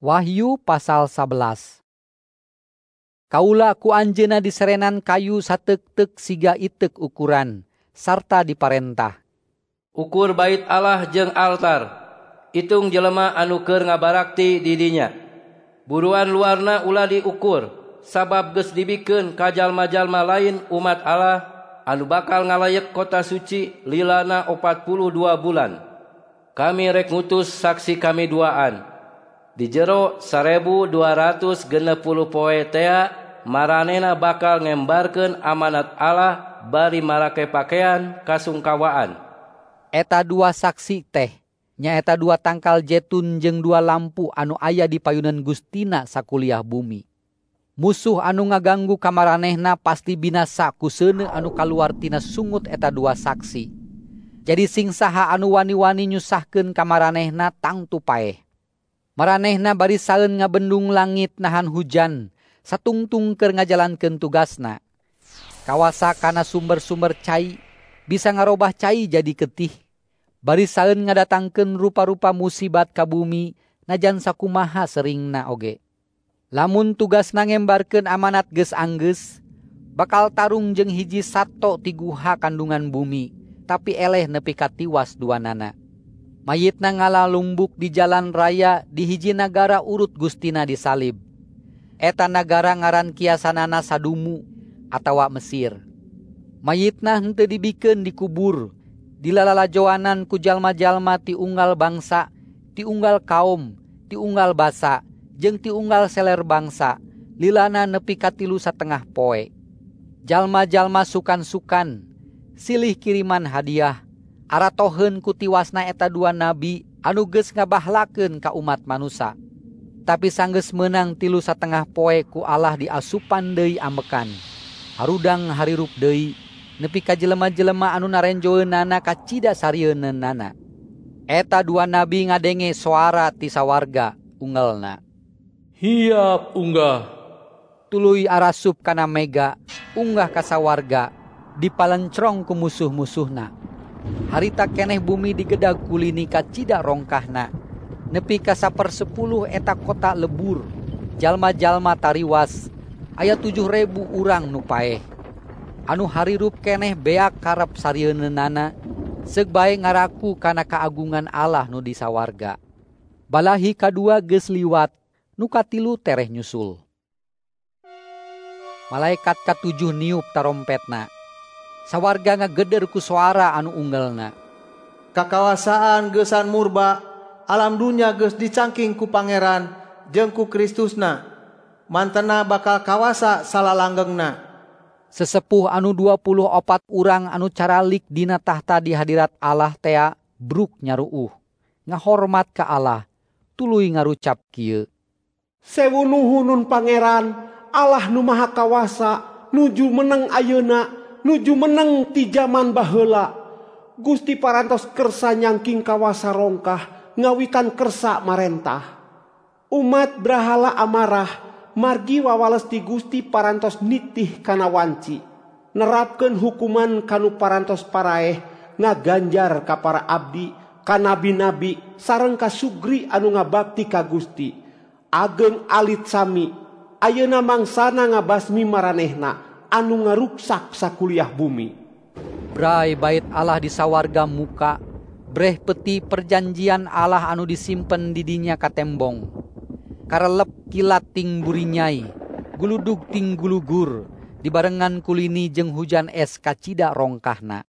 Wahyu pasal 11. Kaula ku anjeunna diserenan kayu sateuk-teuk siga itek ukuran, sarta diparentah. Ukur bait Allah jeung altar, itung jelema anu keur ngabarakti di dinya. Buruan luarna ulah diukur, sabab geus dibikeun ka jalma-jalma lain umat Allah anu bakal ngalayek kota suci lilana 42 bulan. Kami rek ngutus saksi kami duaan. Di jero 1260 poe tea maranena bakal ngembarkeun amanat Allah bari marake pakean kasungkawaan. Eta dua saksi teh nyaeta dua tangkal jetun jeung dua lampu anu aya di payunan Gustina sakuliah bumi. Musuh anu ngaganggu ka maranehna pasti binasa ku seuneu anu kaluar tina sungut eta dua saksi. Jadi sing saha anu wani-wani nyusahkeun ka maranehna tangtu paeh. Maranehna bari saeun ngabendung langit nahan hujan, satungtung keur ngajalankeun tugasna. Kawasa kana sumber-sumber cai, bisa ngarobah cai jadi getih. Bari saeun ngadatangkeun rupa-rupa musibat ka bumi, najan sakumaha seringna oge. Lamun tugasna ngembarkeun amanat geus anggeus, bakal tarung jeung hiji sato ti guha kandungan bumi, tapi eleh nepi ka tiwas duanana. Mayitna ngalalumbuk di jalan raya di hiji nagara urut Gustina disalib. Eta nagara ngaran kiasanana Sadumu atawa Mesir. Mayitna henteu dibikeun dikubur, dilalalajoanan ku jalma-jalma ti unggal bangsa, ti unggal kaum, ti unggal basa, jeung ti unggal seler bangsa, lilana nepi ka 3,5 poe. Jalma-jalma sukan-sukan, silih kiriman hadiah, aratoheun ku tiwasna eta dua nabi anu geus ngabahlakeun ka umat manusia. Tapi sanggeus meunang 3,5 poe ku Allah diasupan deui ambekan. Harudang harirup deui nepi ka jelema-jelema anu narenjoeunana ka cida sarieunana. Eta dua nabi ngadenge suara ti sawarga ungelna. Hiap unggah. Tuluy arasup kana mega, unggah ka sawarga, dipalencrong ku musuh-musuhna. Harita keneh bumi digedag kulini ka cida rongkahna. Nepi ka 1/10 eta kota lebur. Jalma-jalma tariwas. Aya 7.000 urang nu paeh. Anu harirup keneh beak karep sarieunana. Seug bae ngaraku kana kaagungan Allah nu di sawarga. Balahi kadua geus liwat. Nu katilu tereh nyusul. Malaikat ka-7 niup tarompetna. Sawarga ngageder ku suara anu unggelna. Kakawasaan geusan murba, alam dunya geus dicangking ku Pangeran jeung ku Kristusna. Mantena bakal kawasa salalanggengna. Sesepuh anu 24 urang anu caralik dina tahta di hadirat Allah tea bruk nyaruuh. Ngahormat ka Allah, tuluy ngarucap kieu. Sewu nuhunun Pangeran, Allah nu maha kawasa, nuju meneng ayeuna, nuju meneng ti jaman baheula. Gusti parantos kersa nyangking kawasa rongkah, ngawitan kersa marentah. Umat brahala amarah, margi wawales ti Gusti parantos nitih kana wanci. Nerapkeun hukuman kanu parantos paraeh, ngaganjar ka para abdi, ka nabi-nabi, sareng ka sugri anu ngabakti ka Gusti. Ageng alit sami, ayeuna mangsana ngabasmi maranehna, anu ngaruksak sakuliah bumi. Brai bait Allah di sawarga muka, breh peti perjanjian Allah anu disimpen di dinya ka tembong. Karelep kilat ting burinyai, guludug ting gulugur, dibarengan kulini jeung hujan es kacida rongkahna.